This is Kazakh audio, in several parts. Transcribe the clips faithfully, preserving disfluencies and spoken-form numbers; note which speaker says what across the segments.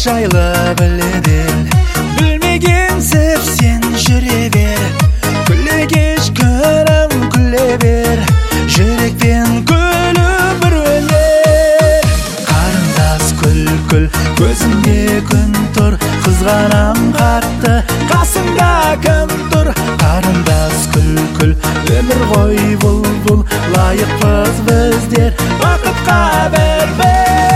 Speaker 1: жайлы біледі ел. Білмеген сеп сен жүре бер, күле кеш күнім күле бер, жүрекпен күлі бір өлер. Қарындас күл күл, көзіңде күн тұр, қызғанам қатты, қасыңда кім тұр? Қарындас күл күл, өмір ғой бұл бұл, лайықпыз біздер бақытқа бір-бір.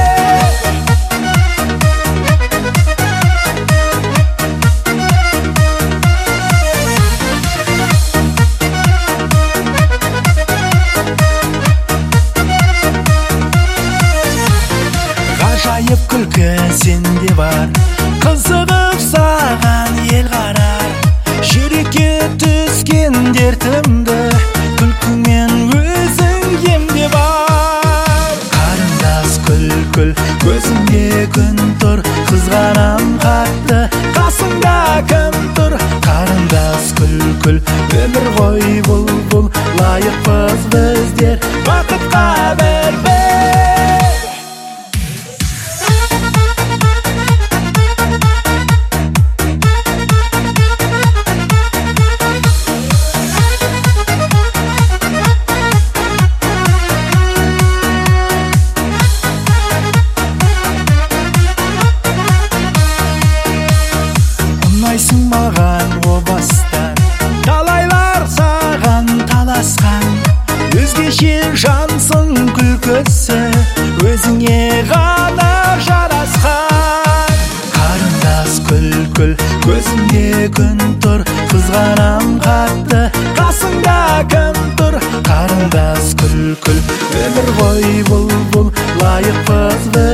Speaker 1: Ғажайып күлкі сенде бар, қызығып саған ел қарар. Жүрекке түскен дертімді күлкіңмен өзің емде бар. Қарындас күл күл, көзіңде күн тұр, қызғанам қатты, қасыңда кім тұр? Қарындас күл күл, өмір ғой бұл бұл, лайықпыз біздер бақытқа бір-бір. Ұнайсың маған о бастан, талайлар саған таласқан. Өзгеше жансың күлкісі, өзіңе ғана жарасқан. Қарындас күл күл, көзіңде күн тұр, қызғанам қатты, қасыңда кім тұр? Қарындас күл күл, өмір ғой бұл бұл, лайықпыз біз.